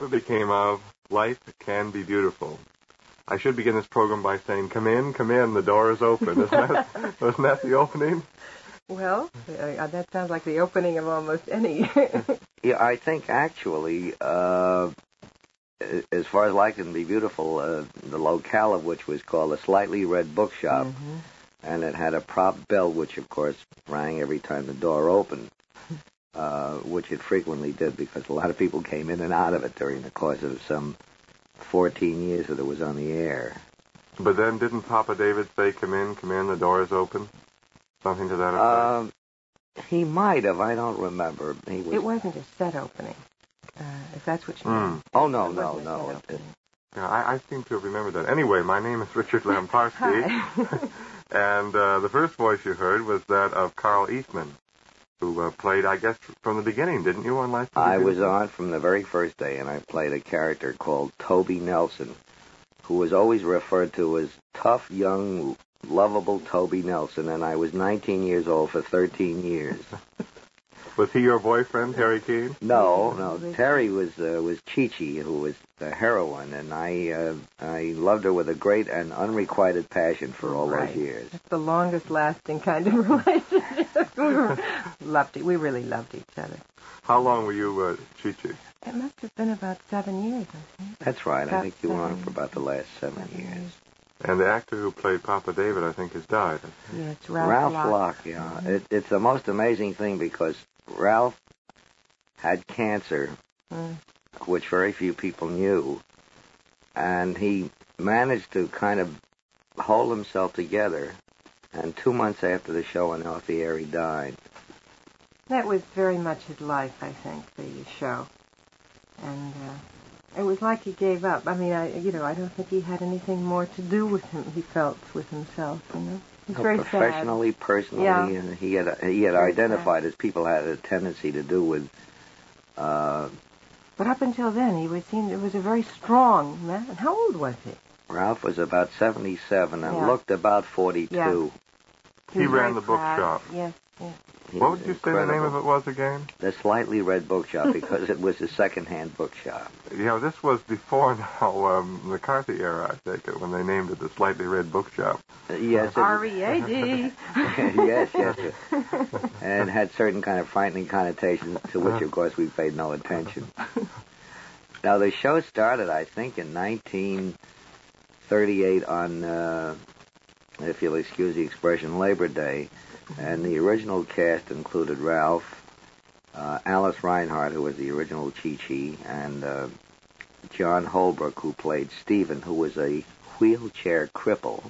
It became of Life Can Be Beautiful. I should begin this program by saying, come in, the door is open. Wasn't that the opening? Well, that sounds like the opening of almost any. Yeah, I think actually, as far as Life Can Be Beautiful, the locale of which was called the Slightly Red Bookshop, and it had a prop bell, which of course rang every time the door opened, which it frequently did because a lot of people came in and out of it during the course of some 14 years that it was on the air. But then didn't Papa David say, come in, the door is open? Something to that effect? He might have. I don't remember. It wasn't a set opening, if that's what you mean. Oh, no. Yeah, I seem to have remembered that. Anyway, my name is Richard Lamparski, and the first voice you heard was that of Carl Eastman, who played, I guess, from the beginning, didn't you, on Life Can Be Beautiful? I was on from the very first day, and I played a character called Toby Nelson, who was always referred to as tough, young, lovable Toby Nelson, and I was 19 years old for 13 years. Was he your boyfriend, Terry Keane? No. Terry was Chi-Chi, who was the heroine, and I loved her with a great and unrequited passion for all those years. It's the longest-lasting kind of relationship. We really loved each other. How long were you Chi-Chi? It must have been about 7 years, I think. That's right. I think you were on for about the last 7 years. And the actor who played Papa David, I think, has died. Yes, Ralph Locke, yeah. It's the most amazing thing because Ralph had cancer, which very few people knew, and he managed to kind of hold himself together, and 2 months after the show went off the air, he died. That was very much his life, I think, the show. And it was like he gave up. I mean, I don't think he had anything more to do with him. He felt with himself, It's very professionally, sad. personally, and he had identified as people had a tendency to do with. But up until then, he was a very strong man. How old was he? Ralph was about 77 and looked about 42. Yeah. He ran the bookshop. Yes. What would you say the name of it was again? The Slightly Red Bookshop, because it was a second-hand bookshop. This was before now McCarthy era, I take it, when they named it the Slightly Red Bookshop. Yes. R-E-A-D. Yes. And had certain kind of frightening connotations to which, of course, we paid no attention. Now, the show started, I think, in 1938 on, if you'll excuse the expression, Labor Day. And the original cast included Ralph, Alice Reinhardt, who was the original Chi-Chi, and John Holbrook, who played Stephen, who was a wheelchair cripple.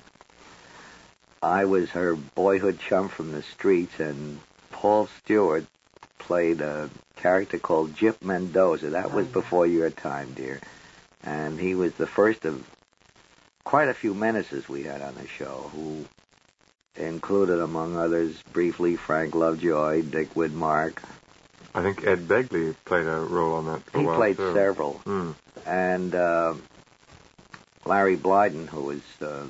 I was her boyhood chum from the streets, and Paul Stewart played a character called Gyp Mendoza. That was before your time, dear. And he was the first of quite a few menaces we had on the show, who included, among others, briefly Frank Lovejoy, Dick Widmark. I think Ed Begley played a role on that for a while, He played too. several. And Larry Blyden, who was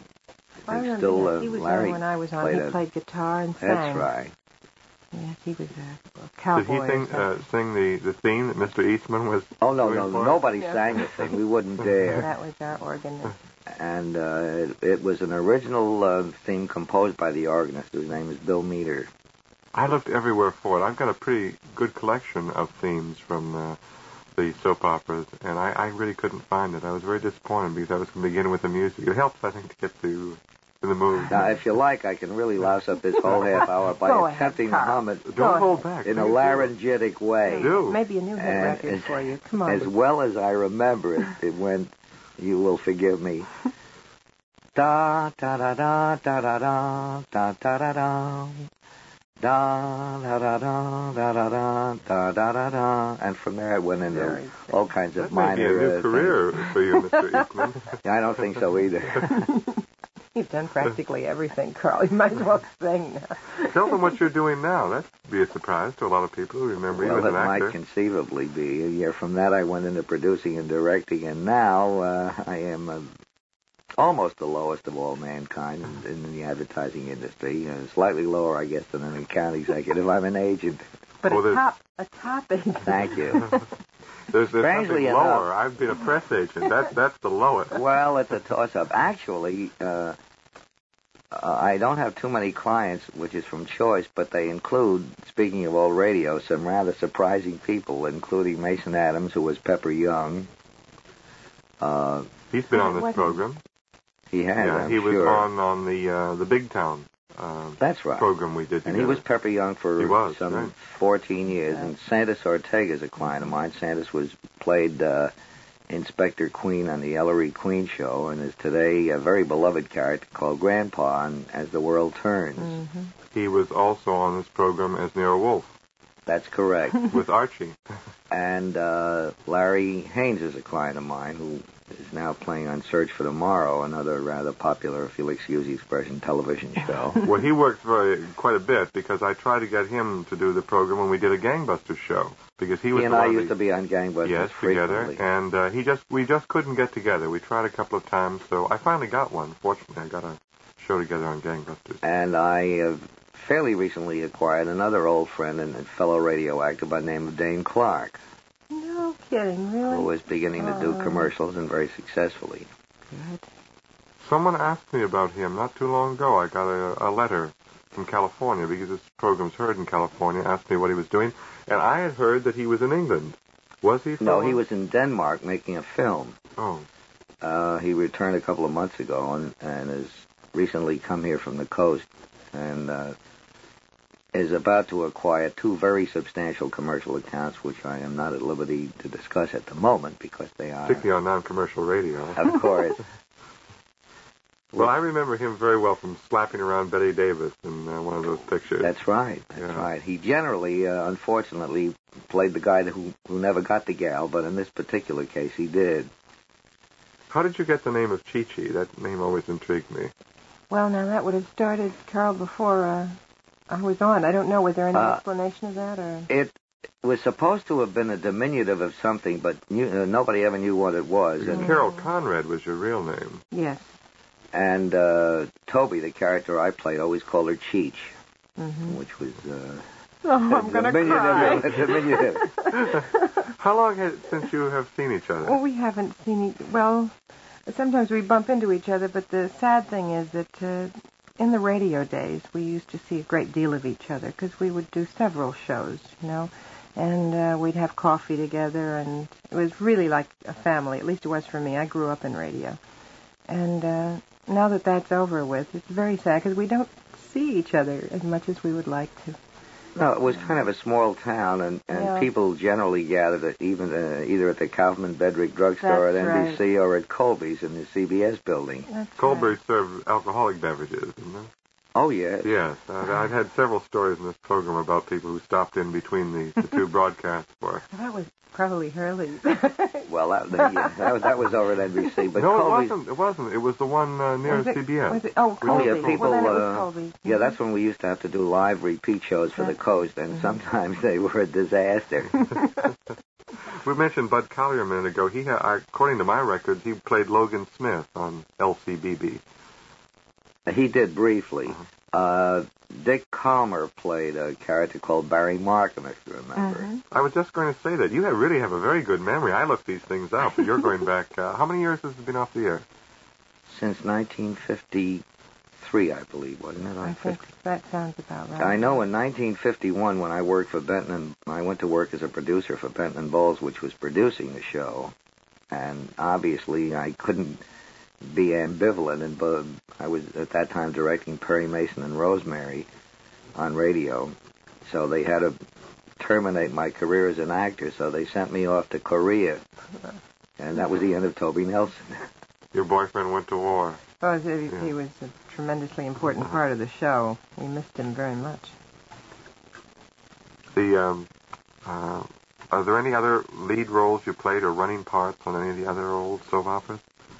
still he was Larry on when I was on. He played guitar and sang. That's right. Yes, he was a cowboy. Did he sing the theme that Mr. Eastman was Oh, no. Nobody sang the thing. We wouldn't dare. That was our organist. And it was an original theme composed by the organist, whose name is Bill Meader. I looked everywhere for it. I've got a pretty good collection of themes from the soap operas, and I really couldn't find it. I was very disappointed because I was going to begin with the music. It helps, I think, to get in the mood. Now, if you like, I can really louse up this whole half hour by attempting to hum it Don't hold back. in a laryngitic way. Maybe a new hit record for you. Come on. As well as I remember it, it went, you will forgive me. Da da da da da da da da da da da. Da da da da da da da da da da da, and from there I went into all kinds of minor. That may be a new career for you, Mr. Eastman. I don't think so either. You've done practically everything, Carl. You might as well sing now. Tell them what you're doing now. That'd be a surprise to a lot of people who remember you as an actor. Well, it might conceivably be. A year from that, I went into producing and directing, and now I am almost the lowest of all mankind in the advertising industry. Slightly lower, I guess, than an account executive. I'm an agent. But a top agent. Thank you. There's Strangely something enough- lower. I've been a press agent. That's the lowest. Well, it's a toss-up. Actually, I don't have too many clients, which is from choice, but they include, speaking of old radio, some rather surprising people, including Mason Adams, who was Pepper Young. He's been on this program. He has, Yeah, I'm he was sure. on the Big Town That's right. program we did together. And he was Pepper Young for some right. 14 years. And Santos Ortega is a client of mine. Santos played Inspector Queen on the Ellery Queen show and is today a very beloved character called Grandpa on As the World Turns. Mm-hmm. He was also on this program as Nero Wolfe That's correct. with Archie. And Larry Haynes is a client of mine who is now playing on Search for Tomorrow, another rather popular, if you'll excuse the expression, television show. Well, he worked quite a bit because I tried to get him to do the program when we did a Gangbusters show because he was. He and I used to be on Gangbusters yes, frequently. together, and we just couldn't get together. We tried a couple of times, so I finally got one. Fortunately, I got a show together on Gangbusters. And I fairly recently acquired another old friend and fellow radio actor by the name of Dane Clark. No kidding, really? Who was beginning to do commercials and very successfully. Good. Someone asked me about him not too long ago. I got a letter from California because this program's heard in California, asked me what he was doing, and I had heard that he was in England. Was he? No, he was in Denmark making a film. Oh. He returned a couple of months ago and has recently come here from the coast and is about to acquire two very substantial commercial accounts, which I am not at liberty to discuss at the moment because they are... Particularly on non-commercial radio. Of course. Well, I remember him very well from slapping around Betty Davis in one of those pictures. That's right. That's right. He generally, unfortunately, played the guy who never got the gal, but in this particular case, he did. How did you get the name of Chi-Chi? That name always intrigued me. Well, now that would have started, Carl, before I was on. I don't know. Was there any explanation of that? Or It was supposed to have been a diminutive of something, but nobody ever knew what it was. And Carol Conrad was your real name. Yes. And Toby, the character I played, always called her Cheech, which was I'm going to cry. diminutive. How long has it since you have seen each other? Well, we haven't seen sometimes we bump into each other, but the sad thing is that in the radio days, we used to see a great deal of each other because we would do several shows, and we'd have coffee together, and it was really like a family. At least it was for me. I grew up in radio. And now that that's over with, it's very sad because we don't see each other as much as we would like to. No, it was kind of a small town, and people generally gathered at either at the Kaufman Bedrick drugstore at NBC or at Colby's in the CBS building. Colby's served alcoholic beverages, didn't they? Oh, yes. Yes. I've had several stories in this program about people who stopped in between the two broadcasts for. That was probably Hurley. Well, that was over at NBC. But no, Colby's, it wasn't. It was the one near CBS. Was it? Oh, Colby. Yeah, people, well, then it was Colby. Yeah, that's when we used to have to do live repeat shows for the coast, and sometimes they were a disaster. We mentioned Bud Collier a minute ago. He according to my records, he played Logan Smith on LCBB. He did briefly. Dick Calmer played a character called Barry Markham, if you remember. I was just going to say that. You really have a very good memory. I looked these things up, but you're going back. How many years has it been off the air? Since 1953, I believe, wasn't it? I think that sounds about right. I know in 1951, when I worked for Benton, I went to work as a producer for Benton and Bowles, which was producing the show. And obviously, I couldn't be ambivalent, and I was at that time directing Perry Mason and Rosemary on radio, so they had to terminate my career as an actor, so they sent me off to Korea, and that was the end of Toby Nelson. Your boyfriend went to war. Well, he was a tremendously important part of the show. We missed him very much. Are there any other lead roles you played or running parts on any of the other old soap operas?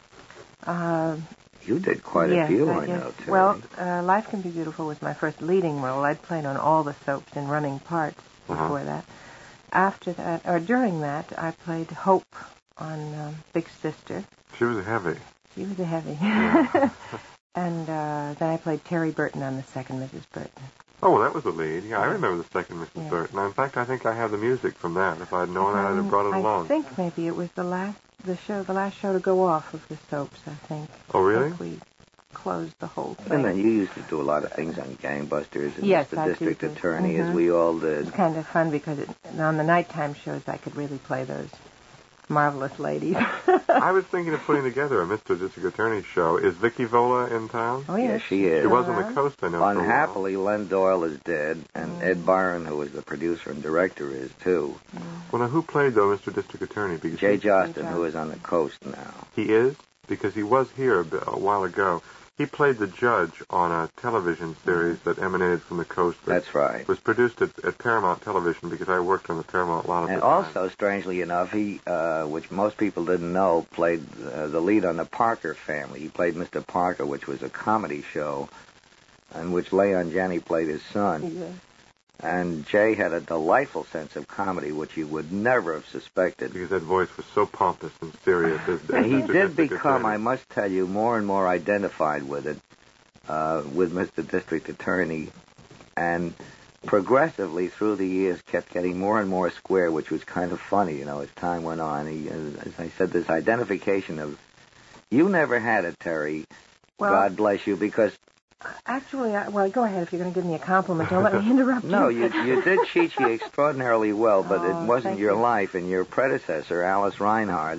You did quite a few, I know, too. Well, Life Can Be Beautiful was my first leading role. I'd played on all the soaps in running parts before that. After that, or during that, I played Hope on Big Sister. She was a heavy. She was a heavy. And then I played Terry Burton on The Second Mrs. Burton. Oh, well, that was the lead. Yeah, I remember the second Mrs. Yeah. Burton. In fact, I think I have the music from that. If I'd known that, I'd have brought it along. I think maybe it was the last show to go off of the soaps, I think. Oh, really? I think we closed the whole thing. And then you used to do a lot of things on Gangbusters and Yes, Mr. I District did. Attorney, Mm-hmm. as we all did. It's kind of fun because on the nighttime shows I could really play those marvelous ladies. I was thinking of putting together a Mr. District Attorney show. Is Vicky Vola in town? Oh, yes. Yes, she is. She was on the coast, I know. Unhappily, Len Doyle is dead, and Ed Byron, who was the producer and director, is too. Well, now, who played, though, Mr. District Attorney? Because Jay Jostin, who is on the coast now. He is? Because he was here a while ago. He played the judge on a television series that emanated from the coast. That's right. Was produced at Paramount Television because I worked on the Paramount lot of the And time. also, strangely enough, he, which most people didn't know, played the lead on the Parker Family. He played Mr. Parker, which was a comedy show in which Leon Janney played his son. Yes. And Jay had a delightful sense of comedy, which you would never have suspected. Because that voice was so pompous and serious. And he did become, I must tell you, more and more identified with it, with Mr. District Attorney, and progressively through the years kept getting more and more square, which was kind of funny, as time went on. He, as I said, this identification of, you never had it, Terry, Well, God bless you, because... Actually, go ahead if you're going to give me a compliment. Don't let me interrupt you. No, you did Chi-Chi extraordinarily well, but it wasn't thank your you. life. And your predecessor, Alice Reinhardt,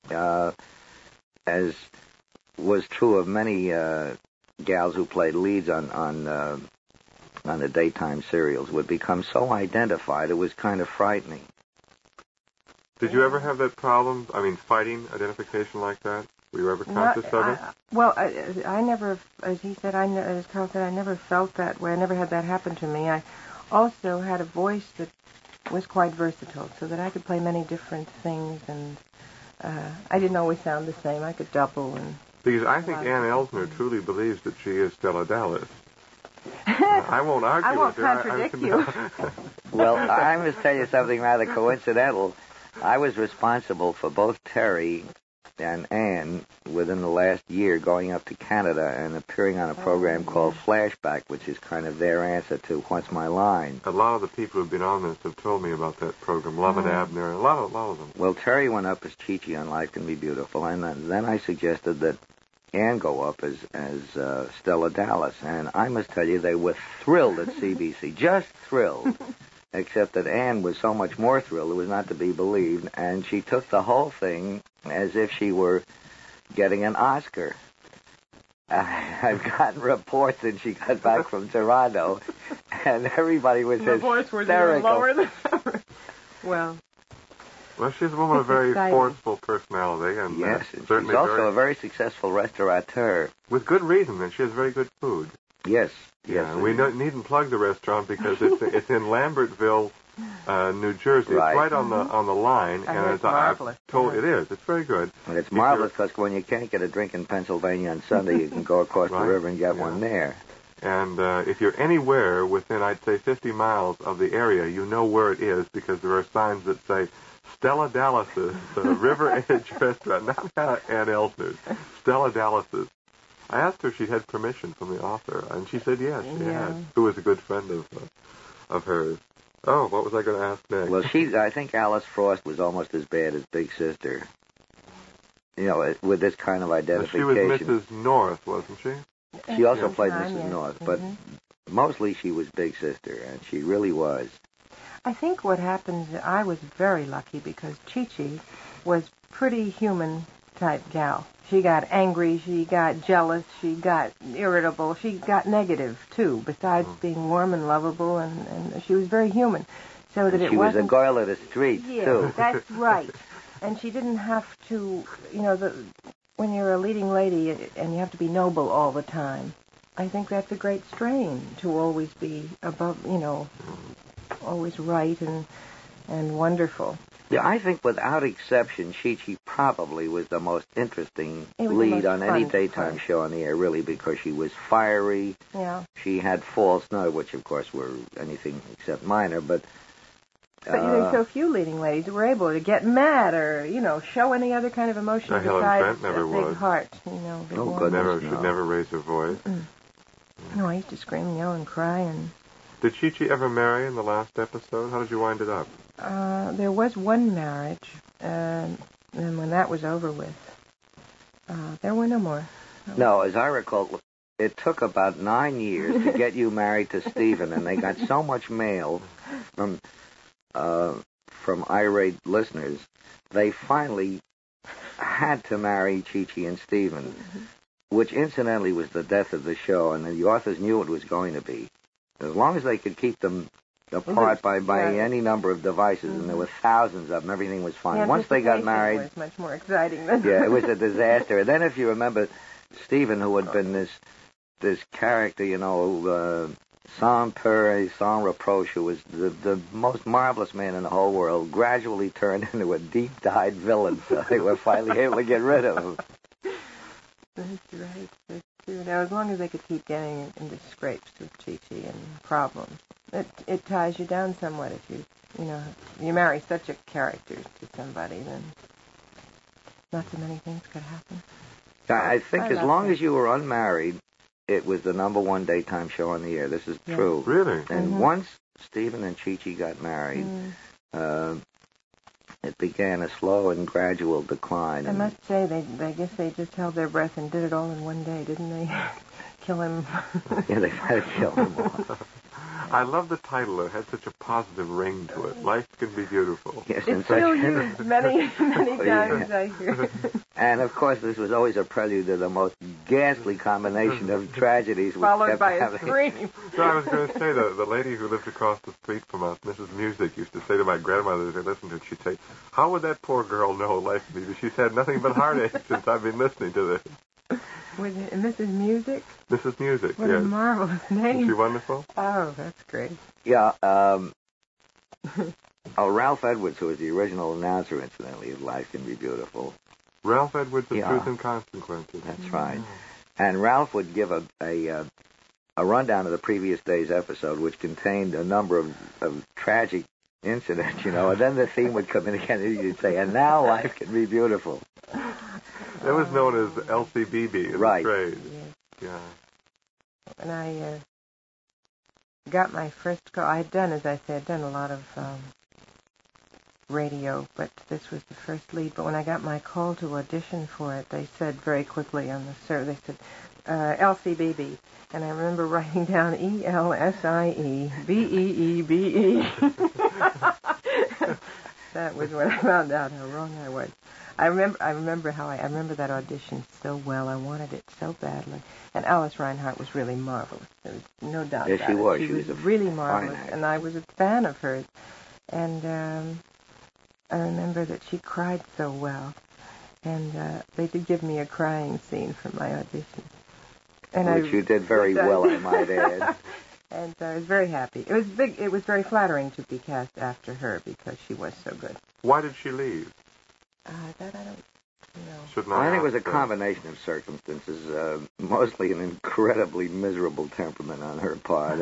as was true of many gals who played leads on the daytime serials, would become so identified it was kind of frightening. Did you ever have that problem? I mean, fighting identification like that? Were you ever conscious of it? I never, as he said, as Carl said, I never felt that way. I never had that happen to me. I also had a voice that was quite versatile, so that I could play many different things, and I didn't always sound the same. I could double. Because I think Ann Elsner truly believes that she is Stella Dallas. I won't argue I won't with her. contradict you. Well, I must tell you something rather coincidental. I was responsible for both Terry and Ann within the last year going up to Canada and appearing on a program called Flashback, which is kind of their answer to What's My Line. A lot of the people who've been on this have told me about that program, Love and Abner, a lot of them. Well, Terry went up as Chi-Chi on Life Can Be Beautiful, and then I suggested that Ann go up as Stella Dallas, and I must tell you they were thrilled at CBC, just thrilled. Except that Ann was so much more thrilled, it was not to be believed, and she took the whole thing as if she were getting an Oscar. I've gotten reports that she got back from Toronto, and everybody was hysterical. Well, she's a woman of very forceful personality, and yes, certainly she's also a very successful restaurateur. With good reason, and she has very good food. Yes. Yeah, we needn't plug the restaurant because it's in Lambertville, New Jersey. Right. It's right on the line, and it's marvelous. It is. It's very good. And it's marvelous because when you can't get a drink in Pennsylvania on Sunday, you can go across the river and get one there. And if you're anywhere within, I'd say, 50 miles of the area, you know where it is because there are signs that say Stella Dallas's River Edge Restaurant, not Ann Elsner's, Stella Dallas's. I asked her if she had permission from the author, and she said yes, she had, who was a good friend of hers. Oh, what was I going to ask next? Well, I think Alice Frost was almost as bad as Big Sister, with this kind of identification. She was Mrs. North, wasn't she? She also played Mrs. North, but mostly she was Big Sister, and she really was. I think what happened, I was very lucky because Chi-Chi was pretty human-type gal. She got angry, she got jealous, she got irritable, she got negative, too, besides being warm and lovable, and she was very human. So that she was a girl of the streets, too. That's right. And she didn't have to, when you're a leading lady and you have to be noble all the time, I think that's a great strain to always be above, always right and wonderful. Yeah, I think without exception, Chi-Chi probably was the most interesting lead on any daytime show on the air, really, because she was fiery. Yeah. She had faults, none of which, of course, were anything except minor, but... there's so few leading ladies who were able to get mad or, show any other kind of emotion besides a big heart. Goodness, Should never raise her voice. No, I used to scream, yell, and cry, and Did Chi-Chi ever marry in the last episode? How did you wind it up? There was one marriage, and when that was over with, there were no more. No, as I recall, it took about 9 years to get you married to Stephen, and they got so much mail from irate listeners, they finally had to marry Chi-Chi and Stephen, which incidentally was the death of the show, and the authors knew it was going to be. As long as they could keep them apart by any number of devices, and there were thousands of them, everything was fine. Once they got married, it was much more exciting than yeah, it was a disaster. And then, if you remember, Stephen, who had been this character, sans peur et sans reproche, who was the most marvelous man in the whole world, gradually turned into a deep-dyed villain. So they were finally able to get rid of him. That's right. That's true. Now, as long as they could keep getting into scrapes with Chi-Chi and problems, it ties you down somewhat. If you marry such a character to somebody, then not so many things could happen. I think as long as you were unmarried, it was the #1 daytime show on the air. This is true. Really? And once Stephen and Chi-Chi got married, it began a slow and gradual decline. I must say, I guess they just held their breath and did it all in one day, didn't they? Kill him. Yeah, they had to kill him all. I love the title. It had such a positive ring to it. Life can be beautiful. Yes, it's still used many times, I hear. And, of course, this was always a prelude to the most ghastly combination of tragedies. Followed by a scream. So I was going to say, the lady who lived across the street from us, Mrs. Music, used to say to my grandmother, as they listened to it, she'd say, how would that poor girl know life can be? She's had nothing but heartache since I've been listening to this. Was it Mrs. Music? Mrs. Music, what yes. What a marvelous name. Is she wonderful? Oh, that's great. Yeah, Ralph Edwards, who was the original announcer, incidentally, of Life Can Be Beautiful. Ralph Edwards, The Truth and Consequences. That's right. And Ralph would give a rundown of the previous day's episode, which contained a number of tragic incidents, and then the theme would come in again, and you'd say, and now life can be beautiful. That was known as LCBB in the trade. Yes. Yeah. When I got my first call, I had done, as I said, a lot of radio, but this was the first lead. But when I got my call to audition for it, they said very quickly on the server, they said, LCBB. And I remember writing down ELSIEBEEBE. That was when I found out how wrong I was. I remember that audition so well. I wanted it so badly. And Alice Reinhart was really marvelous. There was no doubt about it. She was really marvelous, and I was a fan of hers. And I remember that she cried so well. And they did give me a crying scene for my audition. And which you did very well, I might add. And I was very happy. It was big. It was very flattering to be cast after her because she was so good. Why did she leave? That I don't know. I think it was a combination of circumstances, mostly an incredibly miserable temperament on her part,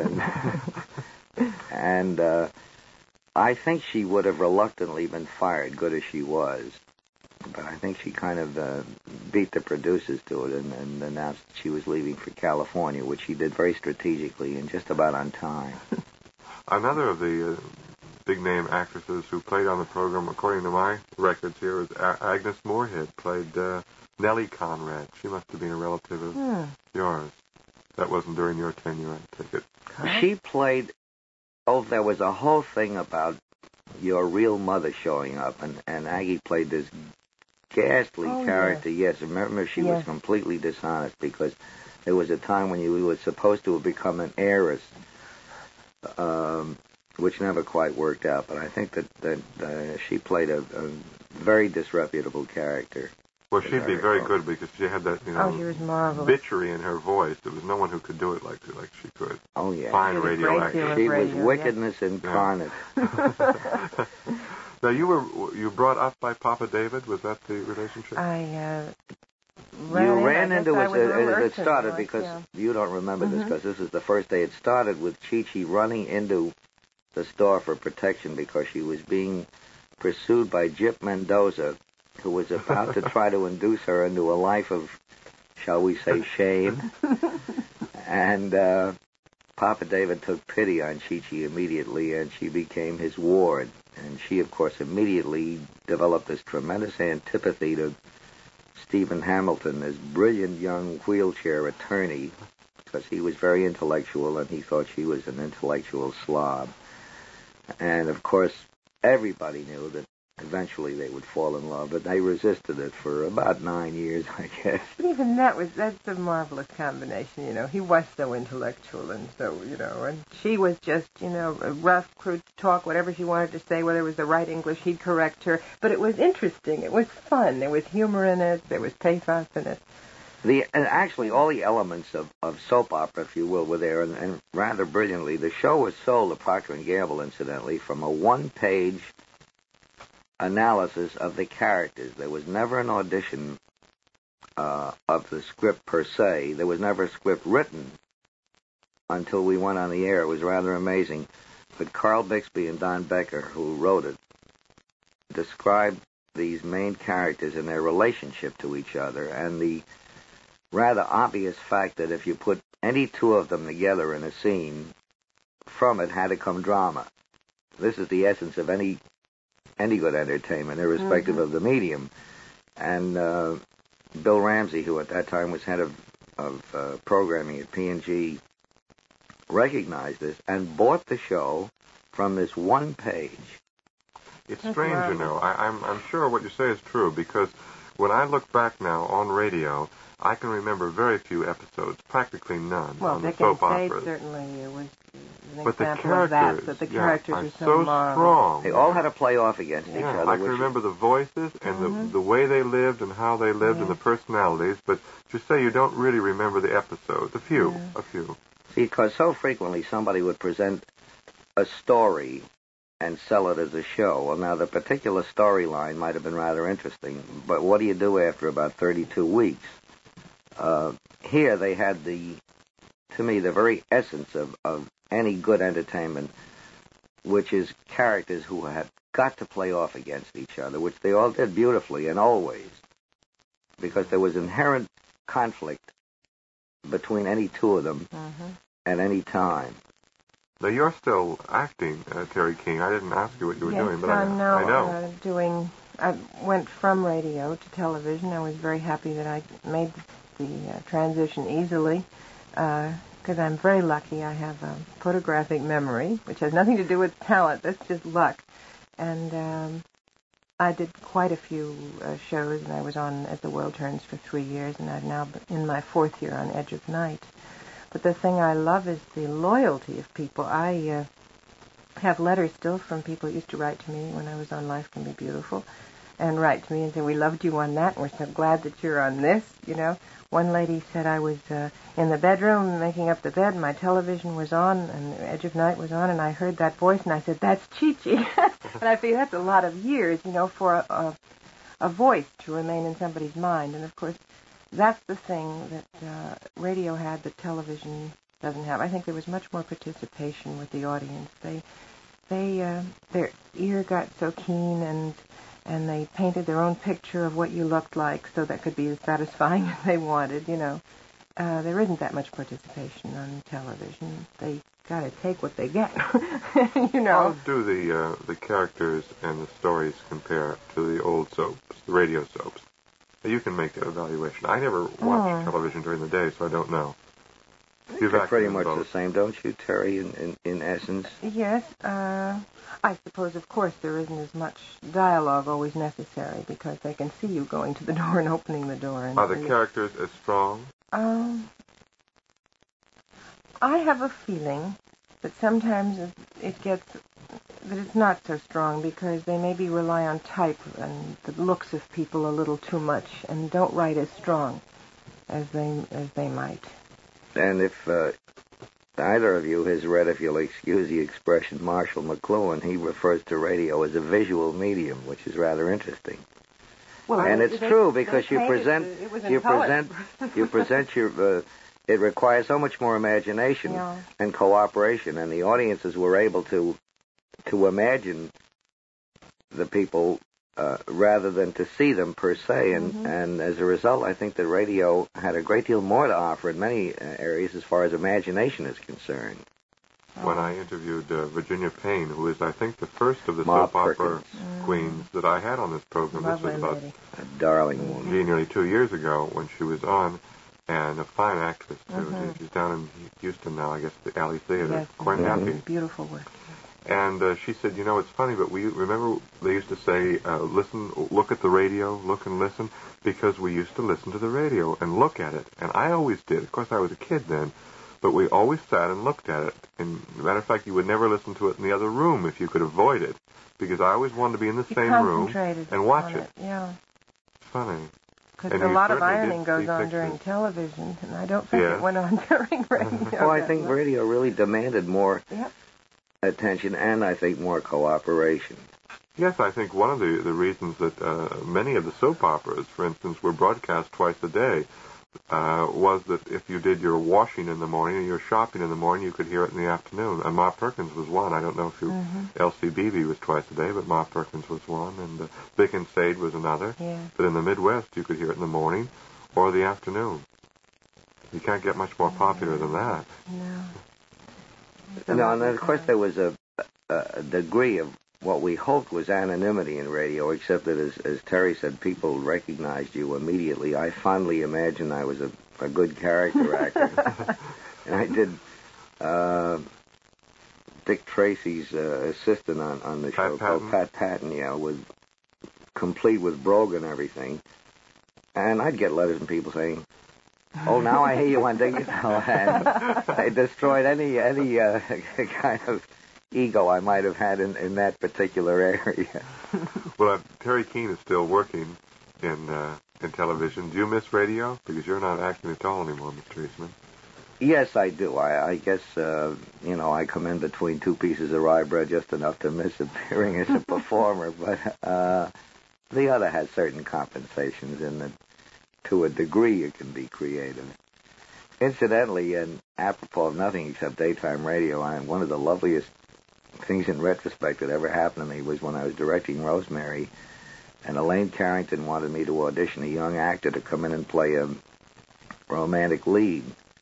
and I think she would have reluctantly been fired, good as she was. But I think she kind of beat the producers to it and announced she was leaving for California, which she did very strategically and just about on time. Another of the big-name actresses who played on the program, according to my records here, is Agnes Moorehead, played Nellie Conrad. She must have been a relative of yours. That wasn't during your tenure, I take it. She played... Oh, there was a whole thing about your real mother showing up, and Aggie played this ghastly character. Yes, remember she was completely dishonest because there was a time when you were supposed to have become an heiress, which never quite worked out. But I think that she played a very disreputable character. Well, she'd be very good because she had that, she was marvelous. bitchery in her voice. There was no one who could do it like she could. Oh, yeah. Fine radio actor. She was wickedness incarnate. Now, you brought up by Papa David? Was that the relationship? You ran into it as it started because you don't remember this because this is the first day. It started with Chi-Chi running into the store for protection because she was being pursued by Jip Mendoza, who was about to try to induce her into a life of, shall we say, shame. And Papa David took pity on Chi-Chi immediately, and she became his ward. And she, of course, immediately developed this tremendous antipathy to Stephen Hamilton, this brilliant young wheelchair attorney, because he was very intellectual, and he thought she was an intellectual slob. And, of course, everybody knew that eventually they would fall in love, but they resisted it for about 9 years, I guess. Even that's a marvelous combination, you know. He was so intellectual and so, you know, and she was just, you know, rough, crude talk, whatever she wanted to say, whether it was the right English, he'd correct her. But it was interesting. It was fun. There was humor in it. There was pathos in it. And actually, all the elements of soap opera, if you will, were there, and rather brilliantly. The show was sold to Procter & Gamble, incidentally, from a one-page analysis of the characters. There was never an audition of the script per se. There was never a script written until we went on the air. It was rather amazing. But Carl Bixby and Don Becker, who wrote it, described these main characters and their relationship to each other, and the rather obvious fact that if you put any two of them together in a scene, from it had to come drama. This is the essence of any good entertainment, irrespective of the medium. And Bill Ramsey, who at that time was head of programming at P&G, recognized this and bought the show from this one page. It's strange, you know. I'm sure what you say is true, because when I look back now on radio, I can remember very few episodes, practically none, on the soap operas. Certainly was an but example of that, but the characters are are so strong. They all had to play off against each other. I can remember the voices and the way they lived and how they lived and the personalities, but you say you don't really remember the episodes. A few. See, because so frequently somebody would present a story and sell it as a show. Well, now, the particular storyline might have been rather interesting, but what do you do after about 32 weeks? Here they had to me, the very essence of any good entertainment, which is characters who have got to play off against each other, which they all did beautifully and always, because there was inherent conflict between any two of them at any time. Now, you're still acting, Terry King. I didn't ask you what you were doing, but I'm now, I know. I went from radio to television. I was very happy that I made the transition easily, because I'm very lucky. I have a photographic memory, which has nothing to do with talent. That's just luck. And I did quite a few shows, and I was on As the World Turns for 3 years, and I'm now in my 4th year on Edge of Night. But the thing I love is the loyalty of people. I have letters still from people who used to write to me when I was on Life Can Be Beautiful, and write to me and say, we loved you on that, and we're so glad that you're on this, you know. One lady said I was in the bedroom making up the bed, and my television was on, and Edge of Night was on, and I heard that voice, and I said, that's Chi-Chi. And I figure that's a lot of years, you know, for a voice to remain in somebody's mind. And, of course, that's the thing that radio had that television doesn't have. I think there was much more participation with the audience. Their ear got so keen, and they painted their own picture of what you looked like so that could be as satisfying as they wanted, you know. There isn't that much participation on television. They got to take what they get, you know. How do the characters and the stories compare to the old soaps, the radio soaps? You can make that evaluation. I never watch television during the day, so I don't know. They're pretty much the same, don't you, Terry, in essence? Yes. I suppose, of course, there isn't as much dialogue always necessary because they can see you going to the door and opening the door. Are the characters as strong? I have a feeling that sometimes that it's not so strong because they maybe rely on type and the looks of people a little too much and don't write as strong as they might. And if either of you has read, if you'll excuse the expression, Marshall McLuhan, he refers to radio as a visual medium, which is rather interesting. Well, and it's true because you present your. It requires so much more imagination and cooperation, and the audiences were able to imagine the people rather than to see them per se. And as a result, I think that radio had a great deal more to offer in many areas as far as imagination is concerned. When I interviewed Virginia Payne, who is, I think, the first of the Ma soap opera Perkins. queens that I had on this program. Lovely This was about lady. A darling woman. nearly 2 years ago when she was on, and a fine actress, too. She's down in Houston now, I guess, the Alley Theater. Yes, Quite happy. beautiful work. And she said, it's funny, but we remember they used to say, look at the radio, look and listen, because we used to listen to the radio and look at it. And I always did. Of course, I was a kid then, but we always sat and looked at it. And as a matter of fact, you would never listen to it in the other room if you could avoid it, because I always wanted to be in the same room and watch it. Yeah. It's funny. Because a lot of ironing goes on during television, and I don't think it went on during radio. Well, I think radio really demanded more attention and, I think, more cooperation. Yes, I think one of the reasons that many of the soap operas, for instance, were broadcast twice a day was that if you did your washing in the morning or your shopping in the morning, you could hear it in the afternoon. And Ma Perkins was one. I don't know if Elsie Beebe was twice a day, but Ma Perkins was one. And Vic and Sade was another. Yeah. But in the Midwest, you could hear it in the morning or the afternoon. You can't get much more popular than that. No, and of course there was a degree of what we hoped was anonymity in radio, except that, as Terry said, people recognized you immediately. I fondly imagined I was a good character actor. And I did Dick Tracy's assistant on the show called Pat Patton, complete with brogue and everything. And I'd get letters from people saying, "Oh, now I hear you on Dick." And they destroyed any kind of ego I might have had in that particular area. Well, Terry Keane is still working in television. Do you miss radio? Because you're not acting at all anymore, Mr. Eastman. Yes, I do. I guess, I come in between two pieces of rye bread just enough to miss appearing as a performer. But the other has certain compensations in that to a degree it can be creative. Incidentally, and apropos of nothing except daytime radio, one of the loveliest things in retrospect that ever happened to me was when I was directing Rosemary, and Elaine Carrington wanted me to audition a young actor to come in and play a romantic lead.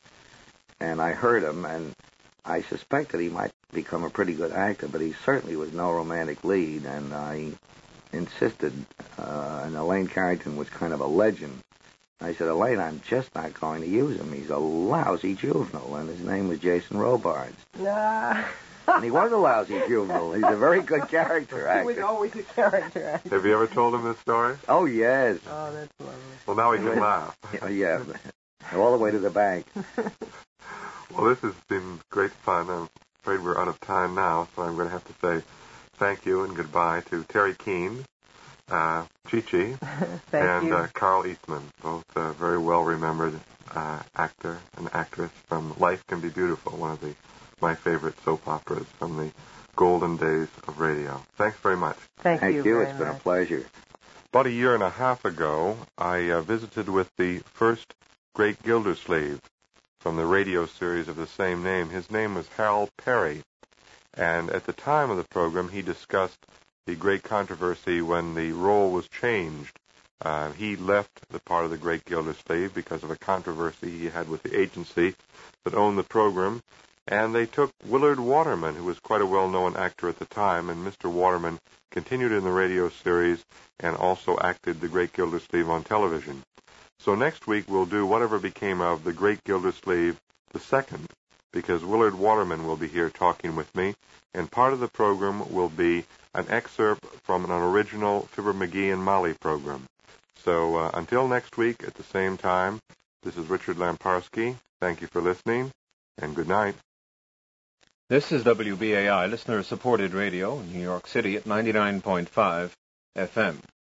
And I heard him, and I suspected he might become a pretty good actor, but he certainly was no romantic lead, and I insisted, and Elaine Carrington was kind of a legend. I said, "Elaine, I'm just not going to use him. He's a lousy juvenile," and his name was Jason Robards. And he was a lousy juvenile. He's a very good character actor. He was always a character actor. Have you ever told him this story? Oh, yes. Oh, that's lovely. Well, now he can laugh. Yeah, all the way to the bank. Well, this has been great fun. I'm afraid we're out of time now, so I'm going to have to say thank you and goodbye to Terry Keane, Chi-Chi, and Carl Eastman, both very well-remembered actor and actress from Life Can Be Beautiful, one of my favorite soap operas from the golden days of radio. Thanks very much. Thank you. It's been a pleasure. About a year and a half ago, I visited with the first great Gildersleeve from the radio series of the same name. His name was Hal Perry, and at the time of the program, he discussed the great controversy when the role was changed. He left the part of the great Gildersleeve because of a controversy he had with the agency that owned the program, and they took Willard Waterman, who was quite a well-known actor at the time, and Mr. Waterman continued in the radio series and also acted the great Gildersleeve on television. So next week we'll do Whatever Became of the Great Gildersleeve II, because Willard Waterman will be here talking with me, and part of the program will be an excerpt from an original Fibber McGee and Molly program. So until next week at the same time, this is Richard Lamparski. Thank you for listening, and good night. This is WBAI, listener-supported radio in New York City at 99.5 FM.